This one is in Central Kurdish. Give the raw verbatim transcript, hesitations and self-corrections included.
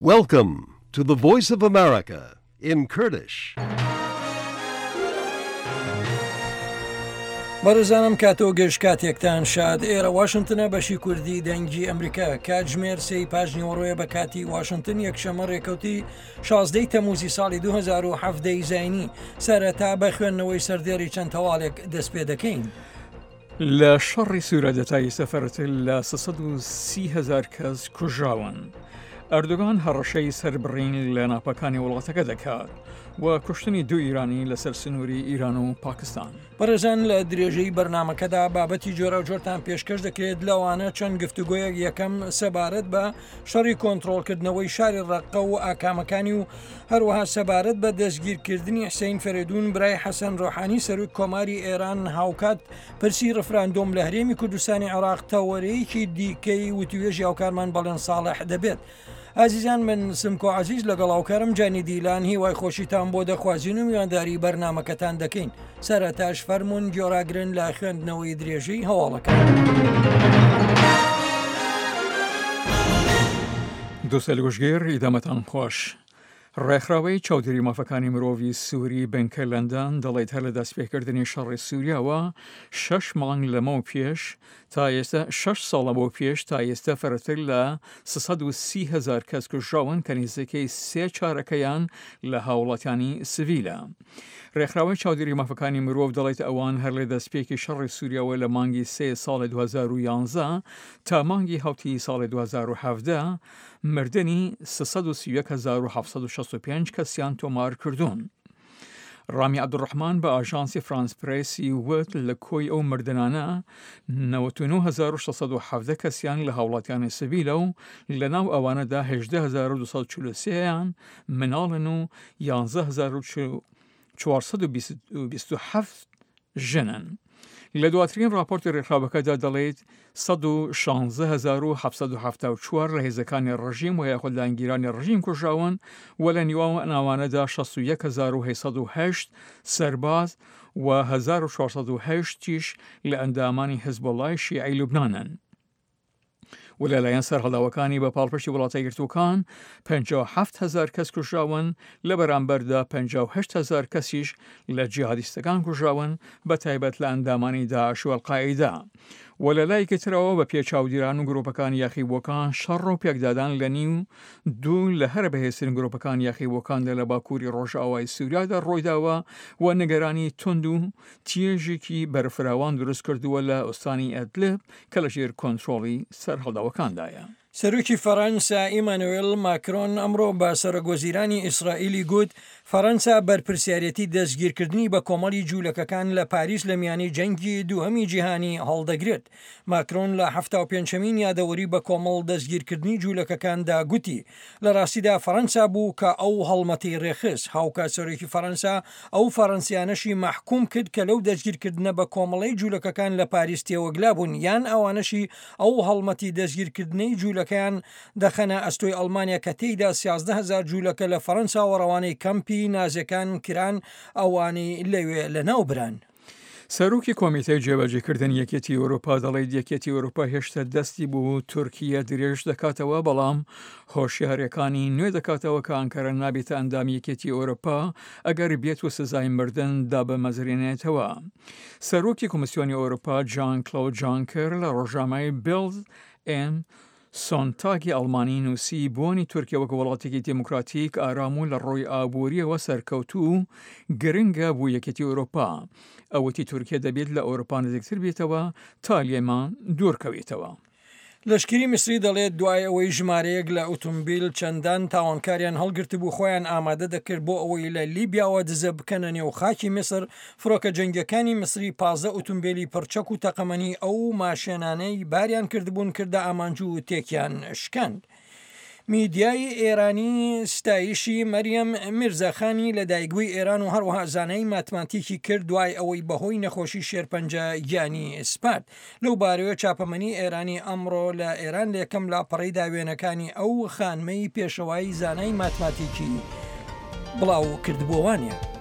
Welcome to the Voice of America in Kurdish. بەڕێزانم کاتۆ گەشت کاتێکتان شاد ئێرە واشنگتنە بەشی کوردی دەنگی ئەمریکا کاتژمێر سێی پاژنی وەڕۆیە بە کاتی واشنگتن یەکشەمە ڕێکەوتی شازدەی تەموزی ساڵی دوو هەزار و هەڤدەی زاینی سەرەتا بە خوێندنەوەی سەردێڕی چەند تەواڵێک دەست پێ دەکەین. لە شەڕی سوورە دەتایی سەفەرەتە لە سەد و سی هەزار کەس کوژراون. ئەردۆگان هەڕەشەی سەربڕین لە ناپەکانی وڵاتەکە دەکات و کوشتنی دوو ئیرانی لەسەر سنووری ئیران و پاکستان. بەڕێزان لە درێژەی بەرنمەکەدا بابەتی جۆرە و جۆرتان پێشکەش دەکرێت لەوانە چەند گفتوگۆیەک یەکەم سەبارەت بە شەڕی کۆنتڕۆڵکردنەوەی شاری ڕەققە و ئاکامەکانی و هەروەها سەبارەت بە دەستگیرکردنی حسین فەرێدون برای حەسەن ڕۆحانی سەرۆک کۆماری ئێران هاوکات پرسی ڕفراندۆم لە هەرێمی کوردستانی عێراق تەوەرەیەکی دیکەی وتوێژی هاوکارمان بەڵێن ساڵح دەبێت. ئازیزان من سمکۆ عزیز لەگەڵ هاوکارم جانی دیلان هیوای خۆشیتان بۆ دەخوازیین و میوانداری بەرنمەکەتان دەکەین. سەرەتاش فەرمونون گۆڕاگرن لە خوێندنەوەی درێژەی هەواڵەکە. دووسەل گوشگێر ئیدامەتان خۆش. ڕێکخراوەی چاودێری مافەکانی مرۆڤی سووری بنکە لەندەن دەڵێت هەر لە دەستپێکردنی شەڕی سووریاوە شەش مانگ لەمە پێش تا ئێستا شەش ساڵە بۆ پێش تا ئێستا فەرەتر لە سەد و سی هەزار کەس کوژراون کە نزیکەی سێ چارەکەیان لە هاوڵاتیانی سڤیلە. ڕێکخراوەی چاودێری مافەکانی مرۆڤ دەڵێت ئەوان هەر لە دەستپێکی شەڕی سووریاوە لە مانگی سێ ساڵی دوو هەزار و یانزە تا مانگی هەوتی ساڵی دوو هەزار و هەڤدە مردنی سەد و سی و یەک هەزار و هەڤسەد و شەست و پێنج کەسیان تۆمار کردوون. ڕامی عەبدوڕەحمان بە ئاژانسی فرانس پرێسی وت لە کۆی ئەو مردنانە نەوەت و نۆ هەزار و شەشسەد و حەڤدە کەسیان لە هاوڵاتیانی سڤیلە و لەناو ئەوانەدا هەژدە هەزار و دووسەد و چل و سێیان مناڵن و یانزە هەزار و چوارسەد و بیست و هەفت ژنن. لە دواترین راپۆرتی ڕێکخراوەکەدا دەڵێت سەد و شانزە هەزار و هەفسەد و هەفتە و چوار لە هێزەکانی ڕژیم و یاخود لانگیرانی ڕژیم کوژراون و لە نیوان ئەوانەدا شەست و یەک هەزار و هەیسەد و هەشت سەرباز و هەزار و چوارسەد و هەشت تیش لە ئەندامانی حیزبوڵای شیعی لوبنانن. و لەلایەن سەرهەڵداوەکانی بە پاڵپشتی وڵاتە یەکگرتووەکان پەنجا و هەفت هەزار کەس کوژراون لە بەرامبەردا پەنجا و هەشت هەزار کەسیش لە جیهادیستەکان کوژراون بە تایبەت لە ئەندامانی داعش و ئەڵقاعیدا. و لە لایەکی ترەوە بە پێچاودیران و گرۆپەکان یاخیبووەکان شەڕ و پێکدادان لە نیو دوو لە هەرە بەهێزترین گرۆپەکان یاخیبووەکاندا لە باکووری ڕۆژئاوای سووریادا ڕۆیداوە و نیگەرانی تند و تیێژێکی بەرفراوان دروست کردووە لە ئوستانی ئەدلب کە لەژێر کۆنتڕۆڵی سەرهەڵداوەکاندایە. سەرۆکی فەڕەنسا ئیمانوێل ماکرۆن ئەمڕۆ بە سەرۆکوەزیرانی ئیسرائیلی گوت فەڕەنسا بەرپرسیارەتی دەستگیرکردنی بە کۆمەڵی جوولەکەکان لە پاریس لە میانی جەنگی دووهەمی جیهانی هەڵدەگرێت. ماکرۆن لە هەفتە و پێنجەمین یادەوەری بە کۆمەڵ دەستگیرکردنی جوولەکەکاندا گوتی لە ڕاستیدا فەڕەنسا بوو کە ئەو هەڵمەتی ڕێخست. هاوکات سەرۆکی فەڕەنسا ئەو فەڕەنسیانەشی مەحکوم کرد کە لەو دەستگیرکردنە بە کۆمەڵی جوولەکەکان لە پاریس تێوەگلا بوون یان ئەوانەشی ئەو هەڵمەتی دەستگیرکردنی جوولەکەیان دەخەنە ئەستۆی ئەڵمانیا کە تێیدا سیازدە هەزار جوولەکە لە فەڕەنسا و ڕەوانەی کەمپی نازەکان کران ئەوانەی لەوێ لەناو بران. سەرۆکی کۆمیتەی جێبەجێکردنی یەکێتی ئەوروپا دەڵێت یەکێتی ئەوروپا هێشتا دەستی بوو تورکیە درێژ دەکاتەوە بەڵام هۆشیارەکانی نوێ دەکاتەوە کە ئەنکەرە نابێتە ئەندامی یەکێتی ئەوروپا ئەگەر بێت و سزای مردن دابەمەزرێنێتەوە. سەرۆکی کۆمیسیۆنی ئەوروپا جان کلۆد جانکر لە ڕۆژنامەی بیلد ئێم سۆنتاگی ئەڵمانی نووسی بۆنی تورکیا وەکو وڵاتێکی دموکراتیک ئارام و لە ڕۆی ئابووریەوە سەرکەوتوو گرنگە بۆ یەکێتی ئەوروپا. ئەوەتی تورکیا دەبێت لە ئەوروپا نزیکتر بێتەوە تا لێمان دوورکەوێتەوە. لەشکری میسری دەڵێت دوای ئەوەی ژمارەیەک لە ئۆتۆمبیل چەندان تاوانکاریان هەڵگرت بوو خۆیان ئامادە دەکرد بۆ ئەوەی لە لیبیاوە دزە بکەنە نێو خاکی میسر فڕۆکە جەنگیەکانی میسری پازە ئۆتۆمبیلی پڕچەک و تەقەمەنی ئەو ماشێنانەی باریان کردبوون کردە ئامانجوو و تێکیان شکاند. میدیای ئێرانی ستایشی مەریەم میرزاخانی لە دایکبووی ئێران و هەروەها زانای ماتماتیکی کرد دوای ئەوەی بەهۆی نەخۆشی شێرپەنجە گیانی سپات. لەو بارەوە چاپەمەنی ئێرانی ئەمڕۆ لە ئێران لە یەکەم لاپەڕەی داوێنەکانی ئەو خانمەی پێشەوایی زانای ماتماتیکی بڵاو کردبووەوانە.